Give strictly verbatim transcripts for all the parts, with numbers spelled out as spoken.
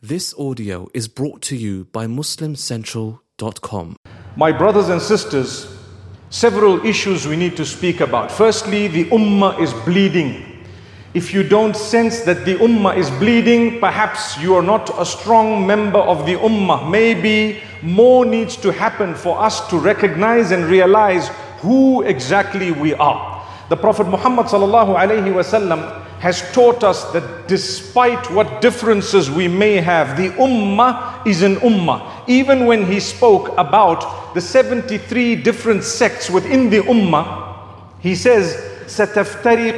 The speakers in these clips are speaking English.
This audio is brought to you by muslim central dot com. My brothers and sisters, several issues we need to speak about. Firstly, the ummah is bleeding. If you don't sense that the ummah is bleeding, perhaps you are not a strong member of the ummah. Maybe more needs to happen for us to recognize and realize who exactly we are. The Prophet Muhammad sallallahu alaihi wasallam has taught us that despite what differences we may have, the ummah is an ummah. Even when he spoke about the seventy-three different sects within the ummah, he says, سَتَفْتَرِقُ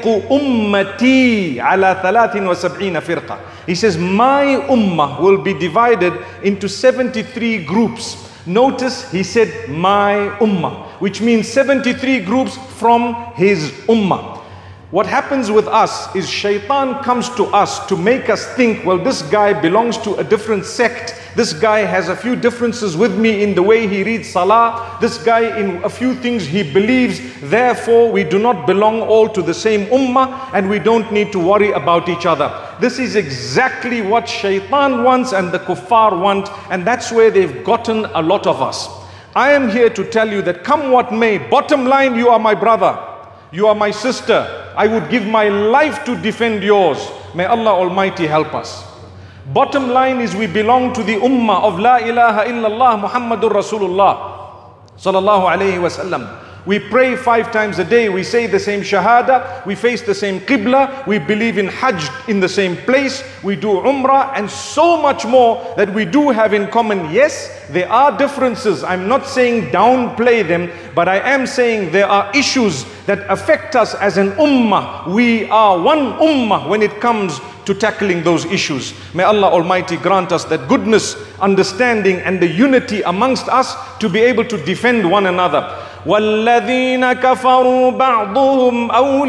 أُمَّتِي عَلَى ثَلَاثٍ وَسَبْعِينَ فِرْقَةٍ. He says, my ummah will be divided into seventy-three groups. Notice he said, my ummah, which means seventy-three groups from his ummah. What happens with us is shaitan comes to us to make us think, well, this guy belongs to a different sect. This guy has a few differences with me in the way he reads salah. This guy in a few things he believes. Therefore, we do not belong all to the same ummah and we don't need to worry about each other. This is exactly what shaitan wants and the kuffar want, and that's where they've gotten a lot of us. I am here to tell you that come what may, bottom line, you are my brother. You are my sister. I would give my life to defend yours. May Allah Almighty help us. Bottom line is we belong to the ummah of La ilaha illallah Muhammadur Rasulullah sallallahu alayhi wasallam. We pray five times a day. We say the same shahada. We face the same qibla. We believe in hajj in the same place. We do umrah and so much more that we do have in common. Yes, there are differences. I'm not saying downplay them, but I am saying there are issues that affect us as an ummah. We are one ummah when it comes to tackling those issues. May Allah Almighty grant us that goodness, understanding and the unity amongst us to be able to defend one another. وَالَّذِينَ كَفَرُوا بَعْضُهُمْ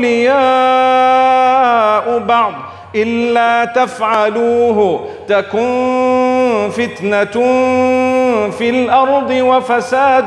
أَوْلِيَاءُ بَعْضٍ إِلَّا تَفْعَلُوهُ تَكُنْ فِتْنَةٌ فِي الْأَرْضِ وَفَسَادٌ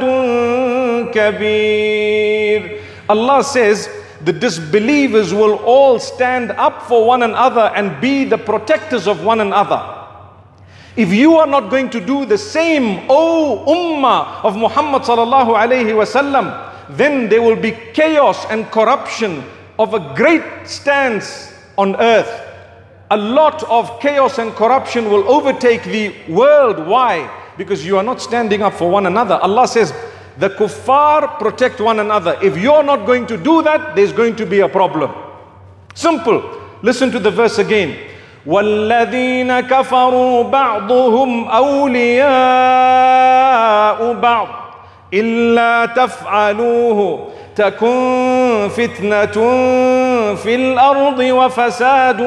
كَبِيرٌ. Allah says, the disbelievers will all stand up for one another and be the protectors of one another. If you are not going to do the same, O ummah of Muhammad sallallahu alayhi wasallam, then there will be chaos and corruption of a great stance on earth. A lot of chaos and corruption will overtake the world. Why? Because you are not standing up for one another. Allah says, the kuffar protect one another. If you're not going to do that, there's going to be a problem. Simple. Listen to the verse again. وَالَّذِينَ كَفَرُوا بَعْضُهُمْ أَوْلِيَاءُ بَعْضٍ إِلَّا تَفْعَلُوهُ تَكُنْ فِتْنَةٌ فِي الْأَرْضِ وَفَسَادٌ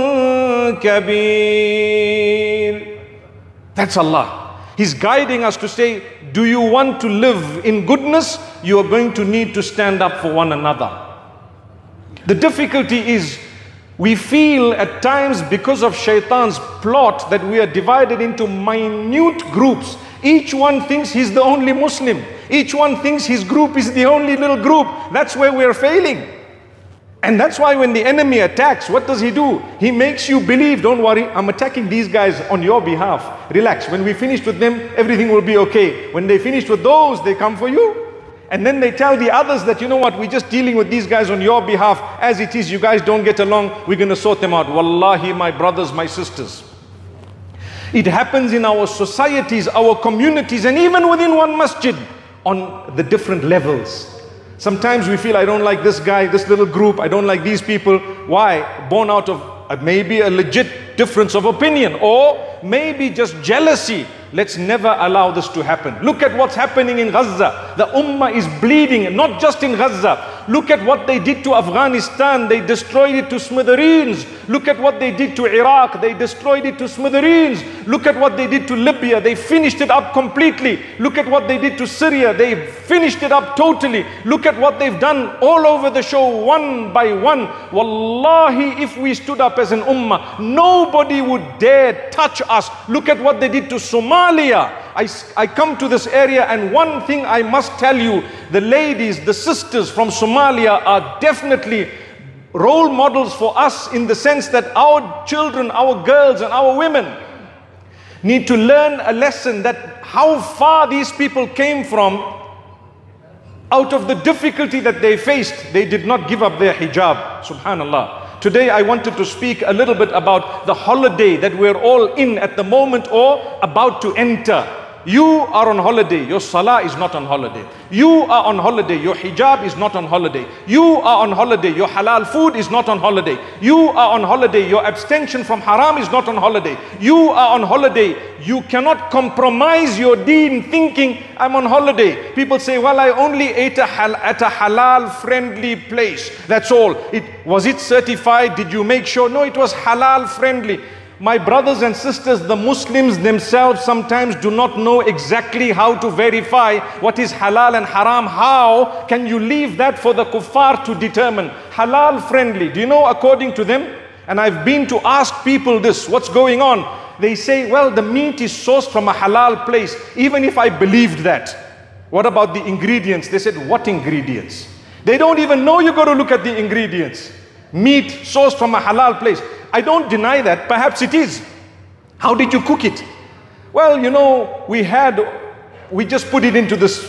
كَبِيرٌ. That's Allah. He's guiding us to say, do you want to live in goodness? You are going to need to stand up for one another. The difficulty is, we feel at times because of shaitan's plot that we are divided into minute groups. Each one thinks he's the only Muslim. Each one thinks his group is the only little group. That's where we are failing. And that's why when the enemy attacks, what does he do? He makes you believe, don't worry, I'm attacking these guys on your behalf. Relax, when we finish with them, everything will be okay. When they finish with those, they come for you. And then they tell the others that, you know what, we're just dealing with these guys on your behalf. As it is, you guys don't get along, we're going to sort them out. Wallahi, my brothers, my sisters. It happens in our societies, our communities, and even within one masjid on the different levels. Sometimes we feel, I don't like this guy, this little group, I don't like these people. Why? Born out of uh, maybe a legit difference of opinion, or maybe just jealousy. Let's never allow this to happen. Look at what's happening in Gaza. The ummah is bleeding, not just in Gaza. Look at what they did to Afghanistan. They destroyed it to smithereens. Look at what they did to Iraq. They destroyed it to smithereens. Look at what they did to Libya. They finished it up completely. Look at what they did to Syria. They finished it up totally. Look at what they've done all over the show, one by one. Wallahi, if we stood up as an ummah, nobody would dare touch us. Look at what they did to Somalia. I, I come to this area, and one thing I must tell you, the ladies, the sisters from Somalia are definitely role models for us, in the sense that our children, our girls and our women, need to learn a lesson that how far these people came from. Out of the difficulty that they faced, they did not give up their hijab. Subhanallah. Today I wanted to speak a little bit about the holiday that we're all in at the moment or about to enter. You are on holiday, your salah is not on holiday. You are on holiday, your hijab is not on holiday. You are on holiday, your halal food is not on holiday. You are on holiday, your abstention from haram is not on holiday. You are on holiday, you cannot compromise your deen thinking, I'm on holiday. People say, well, I only ate a hal- at a halal friendly place. That's all. It was it certified? Did you make sure? No, it was halal friendly. My brothers and sisters, the Muslims themselves sometimes do not know exactly how to verify what is halal and haram. How can you leave that for the kuffar to determine? Halal friendly. Do you know according to them? And I've been to ask people this, what's going on? They say, well, the meat is sourced from a halal place. Even if I believed that, what about the ingredients? They said, what ingredients? They don't even know you got to look at the ingredients. Meat sourced from a halal place. I don't deny that. Perhaps it is. How did you cook it? Well, you know, we had, we just put it into this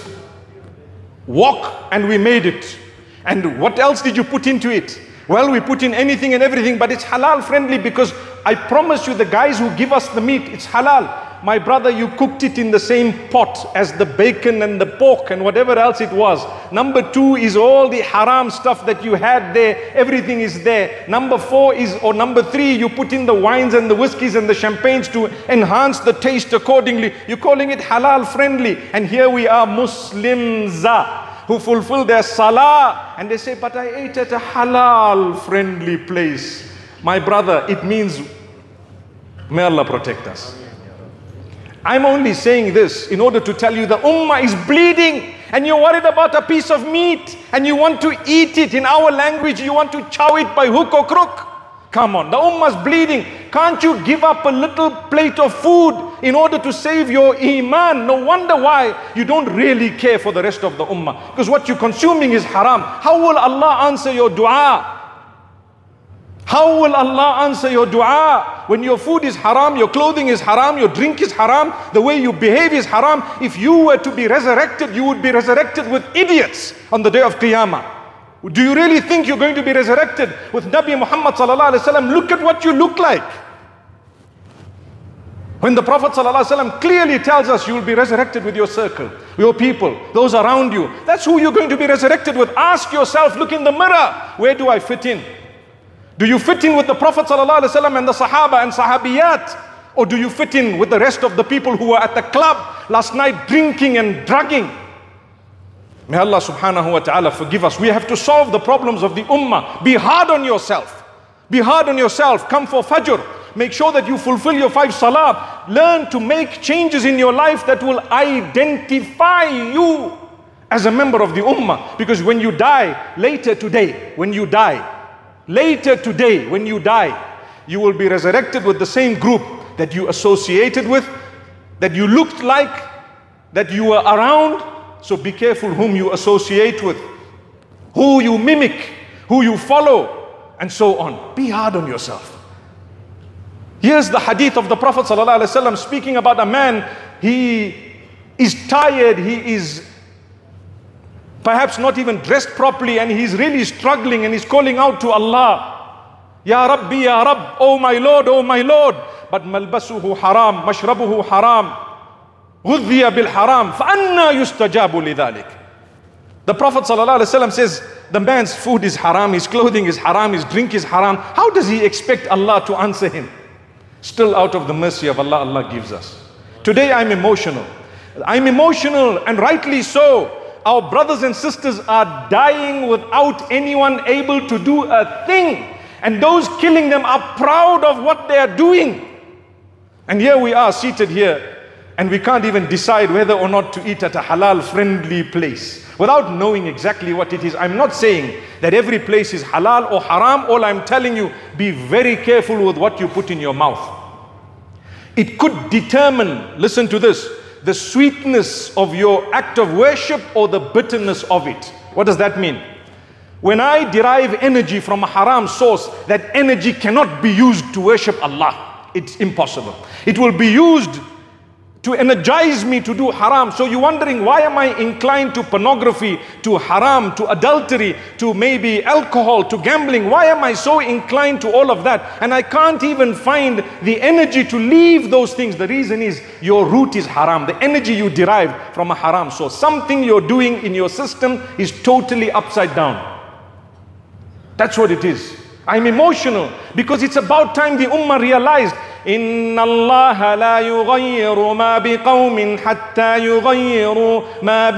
wok and we made it. And what else did you put into it? Well, we put in anything and everything, but it's halal friendly because I promise you the guys who give us the meat, it's halal. My brother, you cooked it in the same pot as the bacon and the pork and whatever else it was. Number two is all the haram stuff that you had there. Everything is there. Number four is, or number three, you put in the wines and the whiskeys and the champagnes to enhance the taste accordingly. You're calling it halal friendly. And here we are, Muslims who fulfill their salah. And they say, but I ate at a halal friendly place. My brother, it means, may Allah protect us. I'm only saying this in order to tell you the ummah is bleeding and you're worried about a piece of meat and you want to eat it. In our language, you want to chow it by hook or crook. Come on, the ummah is bleeding. Can't you give up a little plate of food in order to save your iman? No wonder why you don't really care for the rest of the ummah. Because what you're consuming is haram. How will Allah answer your dua? How will Allah answer your dua? When your food is haram, your clothing is haram, your drink is haram, the way you behave is haram. If you were to be resurrected, you would be resurrected with idiots on the day of Qiyamah. Do you really think you're going to be resurrected with Nabi Muhammad sallallahu alaihi wasallam? Look at what you look like. When the Prophet sallallahu alaihi wasallam clearly tells us you will be resurrected with your circle, your people, those around you. That's who you're going to be resurrected with. Ask yourself, look in the mirror, where do I fit in? Do you fit in with the Prophet ﷺ and the Sahaba and Sahabiyat? Or do you fit in with the rest of the people who were at the club last night drinking and drugging? May Allah subhanahu wa ta'ala forgive us. We have to solve the problems of the ummah. Be hard on yourself. Be hard on yourself. Come for Fajr. Make sure that you fulfill your five salah. Learn to make changes in your life that will identify you as a member of the ummah. Because when you die, later today, when you die, Later today, when you die, you will be resurrected with the same group that you associated with, that you looked like, that you were around. So be careful whom you associate with, who you mimic, who you follow, and so on. Be hard on yourself. Here's the hadith of the Prophet ﷺ speaking about a man. He is tired, he is perhaps not even dressed properly, and he's really struggling and he's calling out to Allah. Ya Rabbi, Ya Rabb, oh my Lord, oh my Lord. But malbasuhu haram, mashrabuhu haram, ghudhiya bil haram, fa'anna yustajabu lidhalik. The Prophet ﷺ says, the man's food is haram, his clothing is haram, his drink is haram. How does he expect Allah to answer him? Still out of the mercy of Allah, Allah gives us. Today I'm emotional. I'm emotional, and rightly so. Our brothers and sisters are dying without anyone able to do a thing. And those killing them are proud of what they are doing. And here we are seated here, and we can't even decide whether or not to eat at a halal friendly place without knowing exactly what it is. I'm not saying that every place is halal or haram. All I'm telling you, be very careful with what you put in your mouth. It could determine, listen to this, the sweetness of your act of worship or the bitterness of it. What does that mean? When I derive energy from a haram source, that energy cannot be used to worship Allah. It's impossible. It will be used to energize me to do haram. So you're wondering, why am I inclined to pornography, to haram, to adultery, to maybe alcohol, to gambling? Why am I so inclined to all of that? And I can't even find the energy to leave those things. The reason is your root is haram. The energy you derive from a haram. So something you're doing in your system is totally upside down. That's what it is. I'm emotional because it's about time the ummah realized, إن الله لا يغير ما بقوم حتى يغيروا ما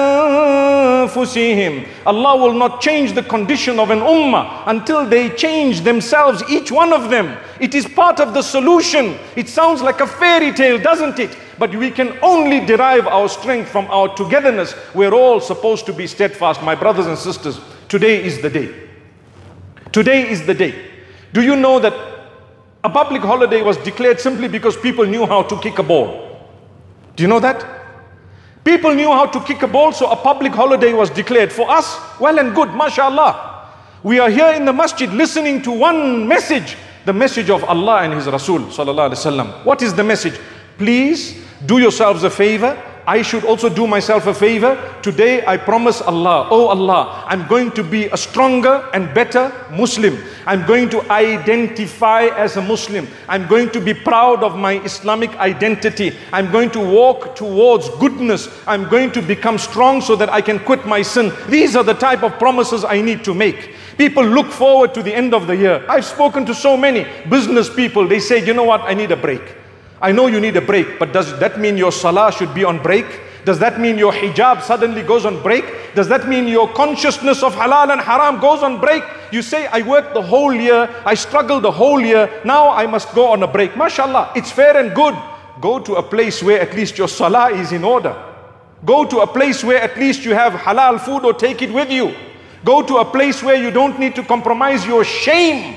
بأنفسهم. Allah will not change the condition of an ummah until they change themselves, each one of them. It is part of the solution. It sounds like a fairy tale, doesn't it? But we can only derive our strength from our togetherness. We're all supposed to be steadfast. My brothers and sisters, today is the day. Today is the day. Do you know that a public holiday was declared simply because people knew how to kick a ball? Do you know that? People knew how to kick a ball, so a public holiday was declared. For us, well and good, mashallah. We are here in the masjid listening to one message, the message of Allah and His Rasul sallallahu alaihi wasallam. What is the message? Please do yourselves a favor. I should also do myself a favor. Today I promise Allah, oh Allah, I'm going to be a stronger and better Muslim. I'm going to identify as a Muslim. I'm going to be proud of my Islamic identity. I'm going to walk towards goodness. I'm going to become strong so that I can quit my sin. These are the type of promises I need to make. People look forward to the end of the year. I've spoken to so many business people. They say, you know what, I need a break. I know you need a break, but does that mean your salah should be on break? Does that mean your hijab suddenly goes on break? Does that mean your consciousness of halal and haram goes on break? You say, I worked the whole year, I struggled the whole year, now I must go on a break. MashaAllah, it's fair and good. Go to a place where at least your salah is in order. Go to a place where at least you have halal food or take it with you. Go to a place where you don't need to compromise your shame.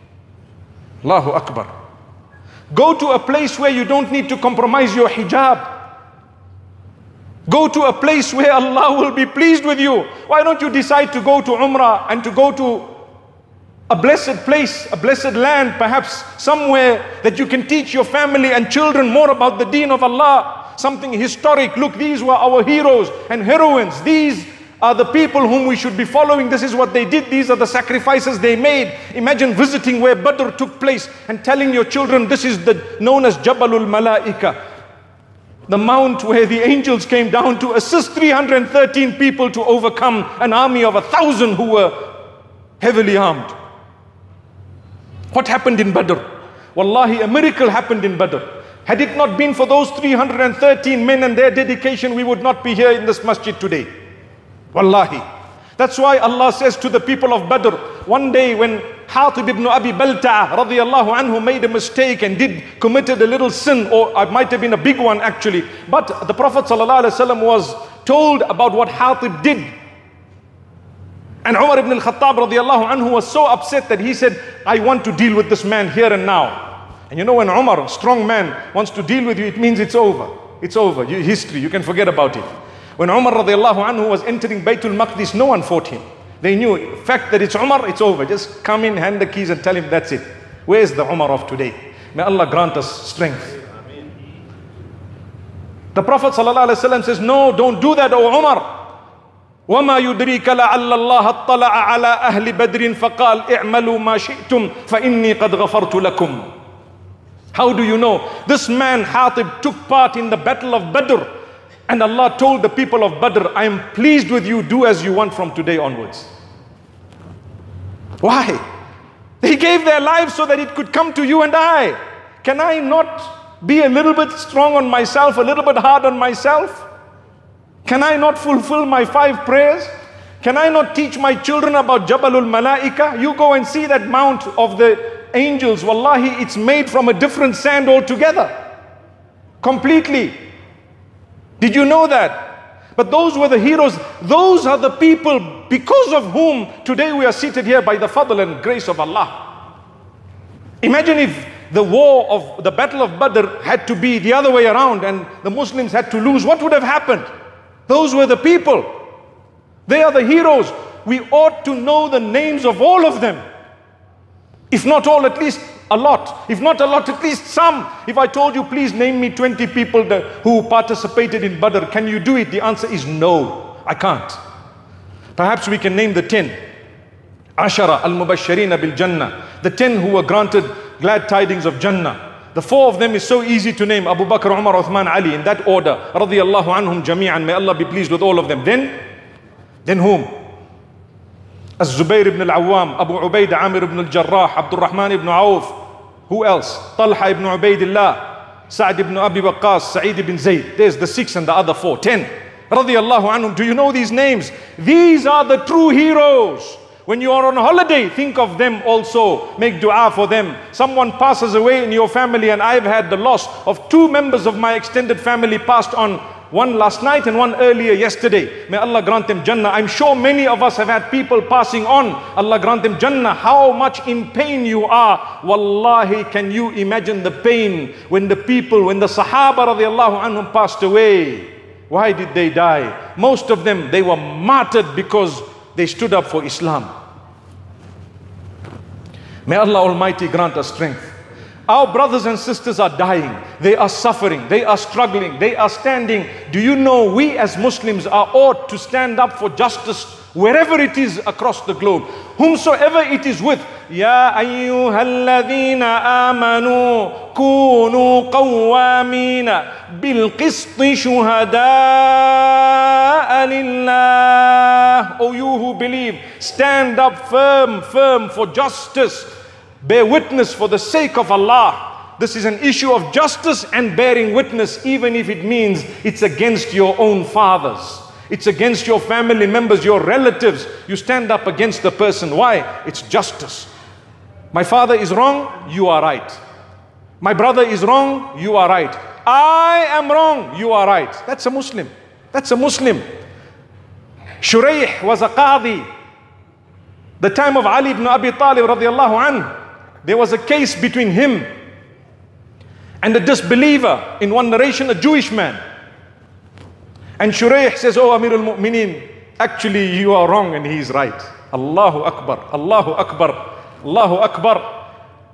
Allahu Akbar. Go to a place where you don't need to compromise your hijab. Go to a place where Allah will be pleased with you. Why don't you decide to go to Umrah and to go to a blessed place, a blessed land, perhaps somewhere that you can teach your family and children more about the deen of Allah. Something historic. Look, these were our heroes and heroines. These are the people whom we should be following. This is what they did. These are the sacrifices they made. Imagine visiting where Badr took place and telling your children this is the known as Jabalul Malaika, the mount where the angels came down to assist three hundred thirteen people to overcome an army of a thousand who were heavily armed. What happened in Badr? Wallahi, a miracle happened in Badr. Had it not been for those three hundred thirteen men and their dedication, we would not be here in this masjid today. Wallahi. That's why Allah says to the people of Badr, one day when Hatib ibn Abi Balta'a radiyallahu anhu made a mistake and did committed a little sin, or it might have been a big one actually, but the Prophet sallallahu alaihi wasallam was told about what Hatib did. And Umar ibn al-Khattab radiyallahu anhu was so upset that he said, I want to deal with this man here and now. And you know, when Umar, a strong man, wants to deal with you, it means it's over. It's over. You, history, you can forget about it. When Umar radiallahu anhu was entering Baytul Maqdis, no one fought him. They knew, the fact that it's Umar, it's over. Just come in, hand the keys and tell him that's it. Where's the Umar of today? May Allah grant us strength. The Prophet sallallahu alaihi wasallam says, no, don't do that, O Umar. وَمَا يُدْرِيكَ لَعَلَّ اللَّهَ اطَّلَعَ عَلَىٰ أَهْلِ بَدْرٍ فَقَالْ اِعْمَلُوا مَا شِئْتُمْ فَإِنِّي قَدْ غَفَرْتُ لَكُمْ. How do you know? This man, Hatib, took part in the battle of Badr. And Allah told the people of Badr, I am pleased with you, do as you want from today onwards. Why? They gave their lives so that it could come to you and I. Can I not be a little bit strong on myself, a little bit hard on myself? Can I not fulfill my five prayers? Can I not teach my children about Jabalul Malaika? You go and see that mount of the angels. Wallahi, it's made from a different sand altogether. Completely. Did you know that? But those were the heroes. Those are the people because of whom today we are seated here by the fadl and grace of Allah. Imagine if the war of the battle of Badr had to be the other way around and the Muslims had to lose. What would have happened? Those were the people. They are the heroes. We ought to know the names of all of them. If not all, at least a lot. If not a lot, at least some. If I told you, please name me twenty people that, who participated in Badr, can you do it? The answer is no, I can't. Perhaps we can name the ten. Ashara al-Mubashirina bil-Jannah. The ten who were granted glad tidings of Jannah. The four of them is so easy to name. Abu Bakr, Umar, Uthman, Ali, in that order. Radiyallahu anhum jami'an. May Allah be pleased with all of them. Then, then whom? Az-Zubayr ibn al-Awwam, Abu Ubaidah, Amir ibn al-Jarrah, Abdul Rahman ibn Auf. Who else? Talha ibn Ubaidillah, Sa'd ibn Abi Waqqas, Sa'id ibn Zayd. There's the six and the other four. Ten. Radiyallahu anhum. Do you know these names? These are the true heroes. When you are on holiday, think of them also. Make dua for them. Someone passes away in your family, and I've had the loss of two members of my extended family passed on. One last night and one earlier yesterday. May Allah grant them Jannah. I'm sure many of us have had people passing on. Allah grant them Jannah. How much in pain you are. Wallahi, can you imagine the pain when the people, when the Sahaba radiallahu anhum passed away? Why did they die? Most of them, they were martyred because they stood up for Islam. May Allah Almighty grant us strength. Our brothers and sisters are dying. They are suffering. They are struggling. They are standing. Do you know we as Muslims are ought to stand up for justice wherever it is across the globe, whomsoever it is with. Ya ayyuhalladhina amanu kunu qawwamina bil qisti shuhada'a lillah. O you who believe, stand up firm, firm for justice. Bear witness for the sake of Allah. This is an issue of justice and bearing witness, even if it means it's against your own fathers. It's against your family members, your relatives. You stand up against the person. Why? It's justice. My father is wrong, you are right. My brother is wrong, you are right. I am wrong, you are right. That's a Muslim. That's a Muslim. Shuraih was a qadi. The time of Ali ibn Abi Talib radiallahu anhu. There was a case between him and a disbeliever. In one narration, a Jewish man. And Shuraih says, "Oh Amir al-Mu'mineen, actually you are wrong and he is right." Allahu Akbar, Allahu Akbar, Allahu Akbar.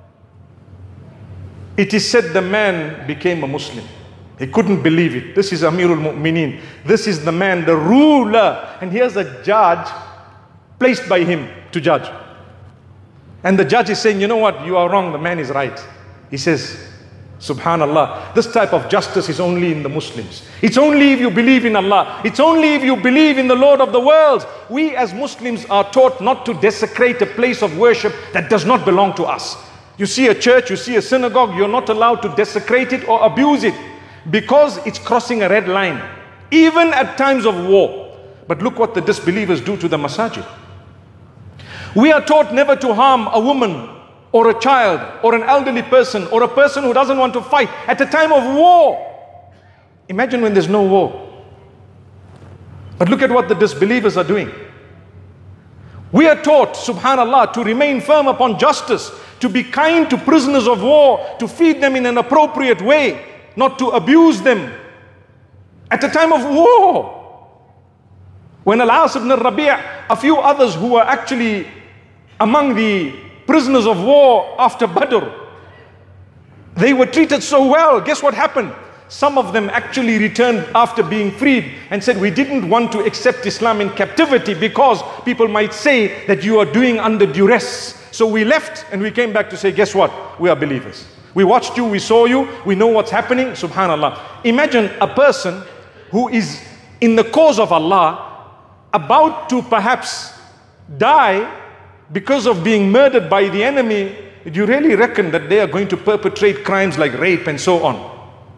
It is said the man became a Muslim. He couldn't believe it. This is Amir al-Mu'mineen. This is the man, the ruler. And here's a judge placed by him to judge. And the judge is saying, you know what, you are wrong, the man is right. He says, Subhanallah, this type of justice is only in the Muslims. It's only if you believe in Allah. It's only if you believe in the Lord of the worlds. We as Muslims are taught not to desecrate a place of worship that does not belong to us. You see a church, you see a synagogue, you're not allowed to desecrate it or abuse it because it's crossing a red line, even at times of war. But look what the disbelievers do to the masajid. We are taught never to harm a woman or a child or an elderly person or a person who doesn't want to fight at a time of war. Imagine when there's no war. But look at what the disbelievers are doing. We are taught, subhanallah, to remain firm upon justice, to be kind to prisoners of war, to feed them in an appropriate way, not to abuse them at a time of war. When Al-As ibn al-Rabi', a few others who were actually among the prisoners of war after Badr, they were treated so well. Guess what happened? Some of them actually returned after being freed and said, we didn't want to accept Islam in captivity because people might say that you are doing under duress. So we left and we came back to say, guess what? We are believers. We watched you, we saw you, we know what's happening. Subhanallah. Imagine a person who is in the cause of Allah, about to perhaps die because of being murdered by the enemy. Do you really reckon that they are going to perpetrate crimes like rape and so on?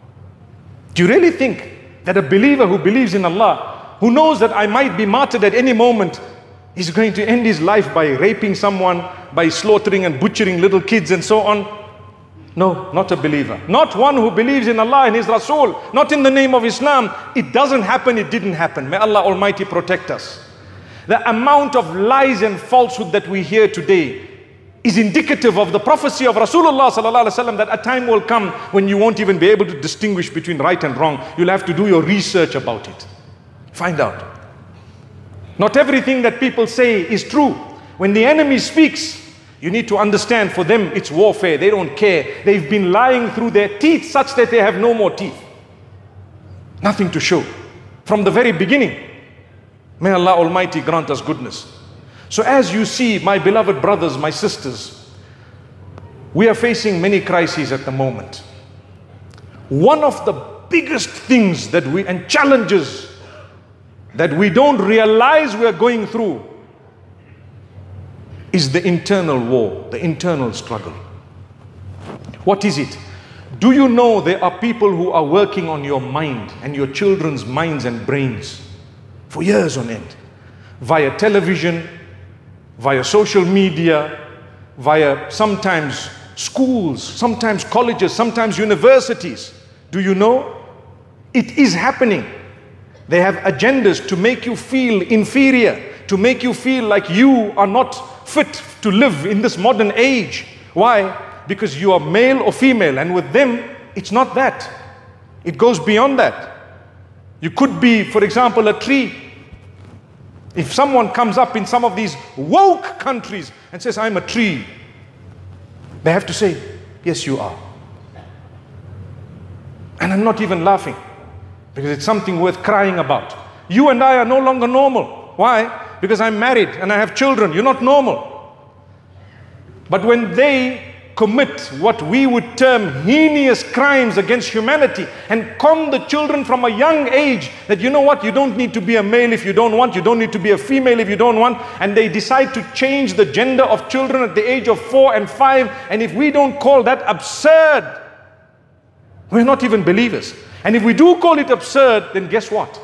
Do you really think that a believer who believes in Allah, who knows that I might be martyred at any moment, is going to end his life by raping someone, by slaughtering and butchering little kids and so on? No, not a believer. Not one who believes in Allah and His Rasul, not in the name of Islam. It doesn't happen, it didn't happen. May Allah Almighty protect us. The amount of lies and falsehood that we hear today is indicative of the prophecy of Rasulullah sallallahu alaihi wasallam that a time will come when you won't even be able to distinguish between right and wrong. You'll have to do your research about it. Find out. Not everything that people say is true. When the enemy speaks, You need to understand, for them it's warfare. They don't care. They've been lying through their teeth such that they have no more teeth. Nothing to show. From the very beginning. May Allah Almighty grant us goodness. So as you see, my beloved brothers, my sisters, we are facing many crises at the moment. One of the biggest things that we, and challenges that we don't realize we are going through is the internal war, the internal struggle. What is it? Do you know there are people who are working on your mind and your children's minds and brains for years on end, via television, via social media, via sometimes schools, sometimes colleges, sometimes universities. Do you know? It is happening. They have agendas to make you feel inferior, to make you feel like you are not fit to live in this modern age. Why? Because you are male or female, and with them, it's not that. It goes beyond that. You could be, for example, a tree. If someone comes up in some of these woke countries and says, I'm a tree, they have to say, yes, you are. And I'm not even laughing, because it's something worth crying about. You and I are no longer normal. Why? Because I'm married and I have children. You're not normal. But when they commit what we would term heinous crimes against humanity and con the children from a young age that, you know what, you don't need to be a male if you don't want, you don't need to be a female if you don't want, and they decide to change the gender of children at the age of four and five, and if we don't call that absurd, we're not even believers. And if we do call it absurd, then guess what?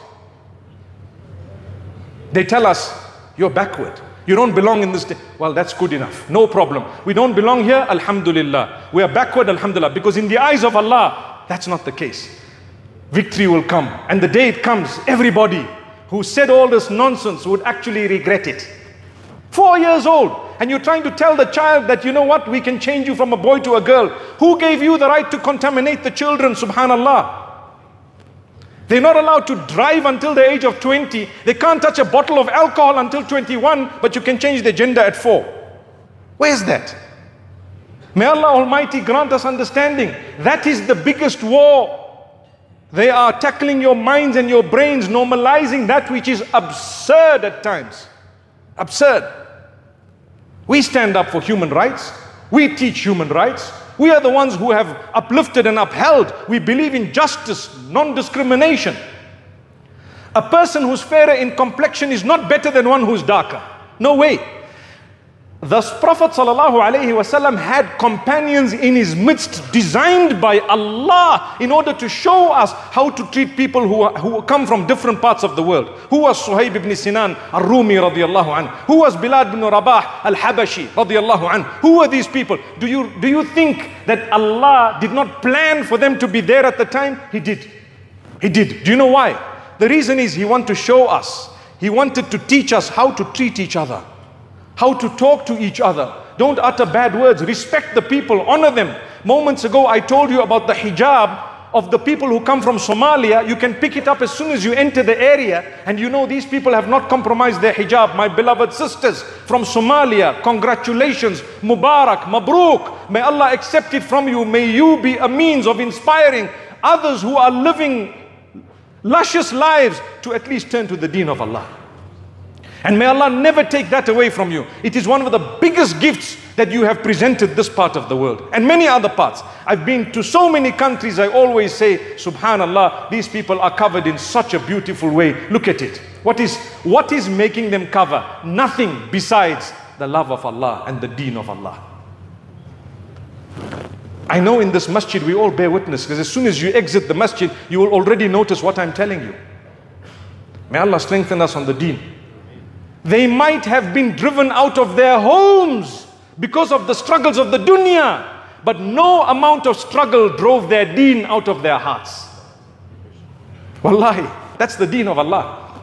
They tell us, you're backward. You don't belong in this day. Well, that's good enough. No problem. We don't belong here, alhamdulillah. We are backward, alhamdulillah. Because in the eyes of Allah, that's not the case. Victory will come. And the day it comes, everybody who said all this nonsense would actually regret it. Four years old. And you're trying to tell the child that, you know what, we can change you from a boy to a girl. Who gave you the right to contaminate the children, subhanallah? They're not allowed to drive until the age of twenty. They can't touch a bottle of alcohol until twenty-one, but you can change their gender at four. Where's that? May Allah Almighty grant us understanding. That is the biggest war. They are tackling your minds and your brains, normalizing that which is absurd at times. Absurd. We stand up for human rights. We teach human rights. We are the ones who have uplifted and upheld. We believe in justice, non-discrimination. A person who's fairer in complexion is not better than one who's darker. No way. Thus Prophet ﷺ had companions in his midst designed by Allah in order to show us how to treat people who, are, who come from different parts of the world. Who was Suhaib ibn Sinan al-Rumi radiallahu anhu? Who was Bilal ibn Rabah al-Habashi radiallahu anhu? Who were these people? Do you, do you think that Allah did not plan for them to be there at the time? He did. He did. Do you know why? The reason is He wanted to show us. He wanted to teach us how to treat each other. How to talk to each other. Don't utter bad words. Respect the people. Honor them. Moments ago I told you about the hijab of the people who come from Somalia. You can pick it up as soon as you enter the area, and you know these people have not compromised their hijab. My beloved sisters from Somalia, congratulations, Mubarak, Mabruk. May Allah accept it from you. May you be a means of inspiring others who are living luscious lives to at least turn to the deen of Allah. And may Allah never take that away from you. It is one of the biggest gifts that you have presented this part of the world and many other parts. I've been to so many countries. I always say, subhanallah, these people are covered in such a beautiful way. Look at it. What is, what is making them cover? Nothing besides the love of Allah and the deen of Allah. I know in this masjid we all bear witness, because as soon as you exit the masjid, you will already notice what I'm telling you. May Allah strengthen us on the deen. They might have been driven out of their homes because of the struggles of the dunya, but no amount of struggle drove their deen out of their hearts. Wallahi, that's the deen of Allah.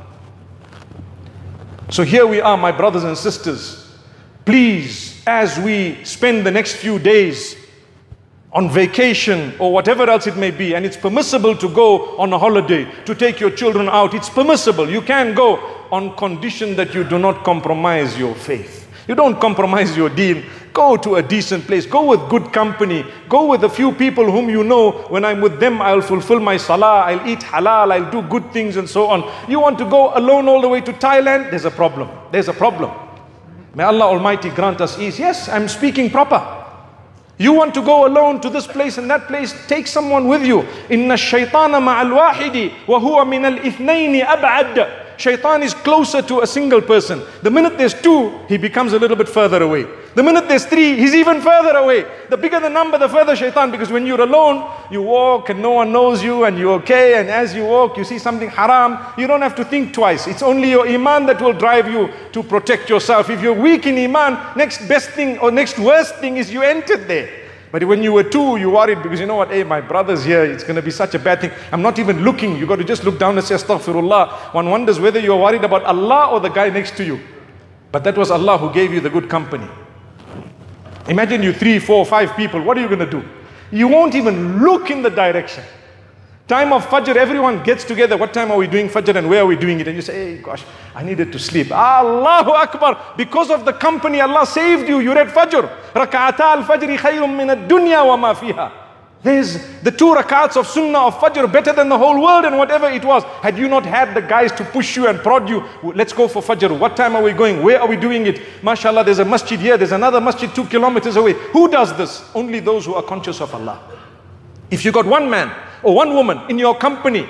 So here we are, my brothers and sisters. Please, as we spend the next few days on vacation or whatever else it may be, and it's permissible to go on a holiday, to take your children out, it's permissible, you can go, on condition that you do not compromise your faith. You don't compromise your deen. Go to a decent place. Go with good company. Go with a few people whom you know. When I'm with them, I'll fulfill my salah. I'll eat halal. I'll do good things and so on. You want to go alone all the way to Thailand? There's a problem. There's a problem. May Allah Almighty grant us ease. Yes, I'm speaking proper. You want to go alone to this place and that place, take someone with you. Inna shaytana ma'al wahidi wa huwa min al-ithnayni ab'ad. Shaitan is closer to a single person. The minute there's two, he becomes a little bit further away. The minute there's three, he's even further away. The bigger the number, the further shaitan. Because when you're alone, you walk and no one knows you and you're okay. And as you walk, you see something haram. You don't have to think twice. It's only your iman that will drive you to protect yourself. If you're weak in iman, next best thing or next worst thing is you entered there. But when you were two, you worried because you know what, hey, my brother's here, it's going to be such a bad thing. I'm not even looking. You got to just look down and say, astaghfirullah. One wonders whether you're worried about Allah or the guy next to you. But that was Allah who gave you the good company. Imagine you three, four, five people. What are you going to do? You won't even look in the direction. Time of Fajr, everyone gets together. What time are we doing Fajr and where are we doing it? And you say, hey, gosh, I needed to sleep. Allahu Akbar. Because of the company, Allah saved you. You read Fajr. Raka'ata al-Fajri khayrun min ad-dunya wa ma fiha. There's the two rak'ats of Sunnah of Fajr better than the whole world and whatever it was. Had you not had the guys to push you and prod you, let's go for Fajr. What time are we going? Where are we doing it? MashaAllah, there's a masjid here. There's another masjid two kilometers away. Who does this? Only those who are conscious of Allah. If you got one man or one woman in your company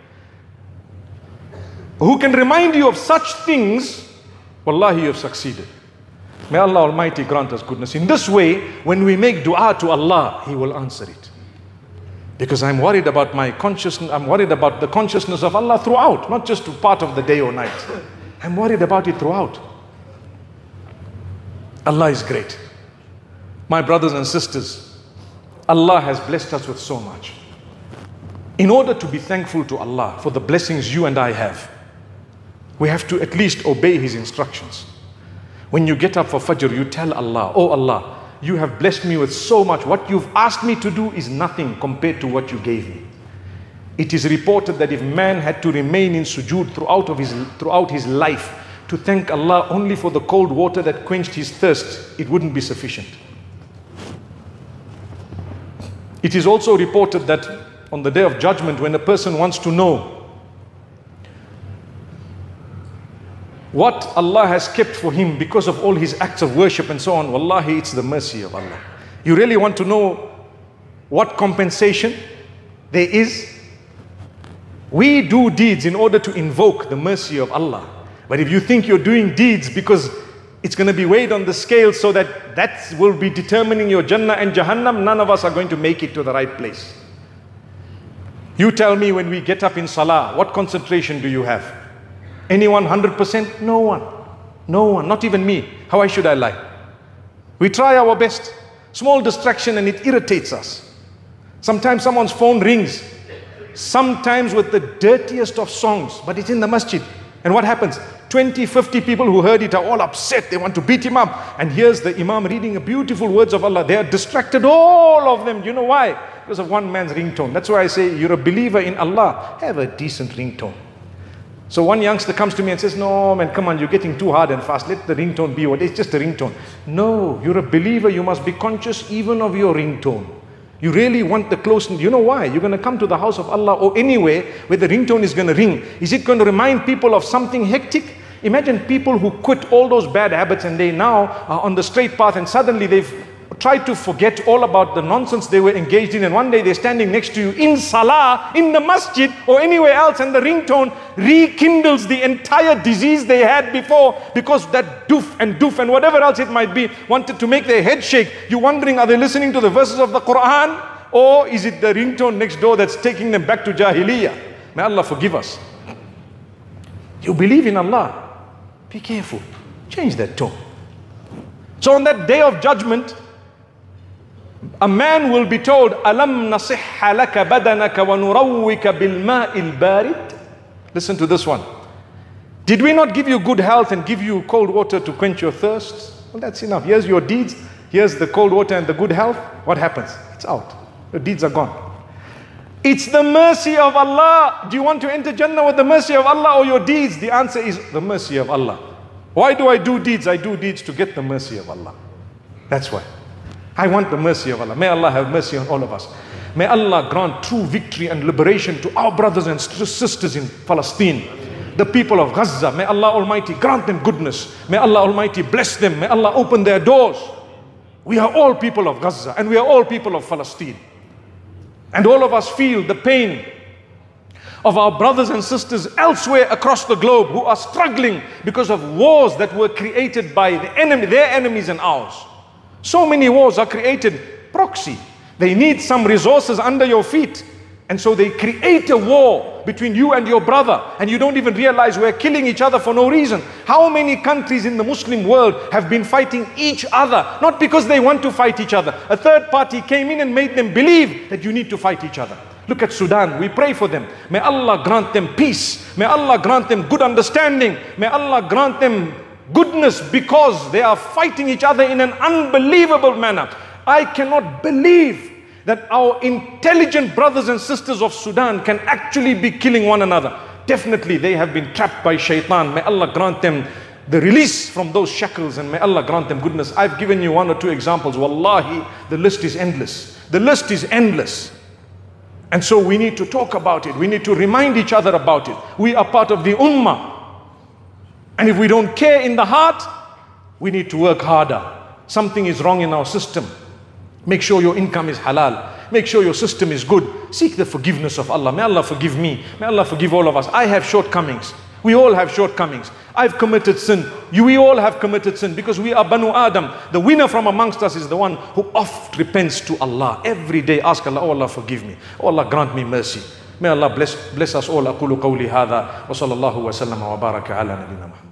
who can remind you of such things, wallahi, you have succeeded. May Allah Almighty grant us goodness. In this way, when we make dua to Allah, He will answer it. Because I'm worried about my consciousness, I'm worried about the consciousness of Allah throughout, not just part of the day or night. I'm worried about it throughout. Allah is great. My brothers and sisters, Allah has blessed us with so much. In order to be thankful to Allah for the blessings you and I have, we have to at least obey His instructions. When you get up for Fajr, you tell Allah, oh Allah, you have blessed me with so much. What you've asked me to do is nothing compared to what you gave me. It is reported that if man had to remain in sujood throughout, of his, throughout his life to thank Allah only for the cold water that quenched his thirst, it wouldn't be sufficient. It is also reported that on the Day of Judgment, when a person wants to know what Allah has kept for him because of all his acts of worship and so on, wallahi, it's the mercy of Allah. You really want to know what compensation there is? We do deeds in order to invoke the mercy of Allah. But if you think you're doing deeds because it's going to be weighed on the scale so that that will be determining your Jannah and Jahannam, none of us are going to make it to the right place. You tell me, when we get up in Salah, what concentration do you have? Anyone one hundred percent? No one. No one. Not even me. How should I lie? We try our best. Small distraction and it irritates us. Sometimes someone's phone rings. Sometimes with the dirtiest of songs. But it's in the masjid. And what happens? twenty, fifty people who heard it are all upset. They want to beat him up. And here's the Imam reading the beautiful words of Allah. They are distracted, all of them. You know why? Because of one man's ringtone. That's why I say, you're a believer in Allah. Have a decent ringtone. So one youngster comes to me and says, no man, come on, you're getting too hard and fast. Let the ringtone be what? It's just a ringtone. No, you're a believer. You must be conscious even of your ringtone. You really want the closeness. You know why? You're going to come to the house of Allah or anywhere where the ringtone is going to ring. Is it going to remind people of something hectic? Imagine people who quit all those bad habits and they now are on the straight path and suddenly they've tried to forget all about the nonsense they were engaged in, and one day they're standing next to you in Salah, in the masjid or anywhere else, and the ringtone rekindles the entire disease they had before because that doof and doof and whatever else it might be wanted to make their head shake. You're wondering, are they listening to the verses of the Quran, or is it the ringtone next door that's taking them back to Jahiliyyah? May Allah forgive us. You believe in Allah, be careful. Change that tone. So on that Day of Judgment, a man will be told, Alam nasihha laka badanaka wa nurawwika bil ma'il barid. Listen to this one. Did we not give you good health and give you cold water to quench your thirst? Well, that's enough. Here's your deeds. Here's the cold water and the good health. What happens? It's out. Your deeds are gone. It's the mercy of Allah. Do you want to enter Jannah with the mercy of Allah or your deeds? The answer is the mercy of Allah. Why do I do deeds? I do deeds to get the mercy of Allah. That's why. I want the mercy of Allah. May Allah have mercy on all of us. May Allah grant true victory and liberation to our brothers and sisters in Palestine, the people of Gaza. May Allah Almighty grant them goodness. May Allah Almighty bless them. May Allah open their doors. We are all people of Gaza and we are all people of Palestine. And all of us feel the pain of our brothers and sisters elsewhere across the globe who are struggling because of wars that were created by the enemy, their enemies and ours. So many wars are created proxy. They need some resources under your feet. And so they create a war between you and your brother, and you don't even realize we're killing each other for no reason. How many countries in the Muslim world have been fighting each other, not because they want to fight each other. A third party came in and made them believe that you need to fight each other. Look at Sudan. We pray for them. May Allah grant them peace. May Allah grant them good understanding. May Allah grant them goodness, because they are fighting each other in an unbelievable manner. I cannot believe that our intelligent brothers and sisters of Sudan can actually be killing one another. Definitely they have been trapped by shaitan. May Allah grant them the release from those shackles, and may Allah grant them goodness. I've given you one or two examples. Wallahi, the list is endless. The list is endless. And so we need to talk about it. We need to remind each other about it. We are part of the ummah. And if we don't care in the heart, we need to work harder. Something is wrong in our system. Make sure your income is halal. Make sure your system is good. Seek the forgiveness of Allah. May Allah forgive me. May Allah forgive all of us. I have shortcomings. We all have shortcomings. I've committed sin. You, we all have committed sin, because we are Banu Adam. The winner from amongst us is the one who oft repents to Allah. Every day ask Allah, oh Allah, forgive me. Oh Allah, grant me mercy. May Allah bless, bless us all. أقول قولي هذا وصلى الله وسلم وبارك على نبينا محمد.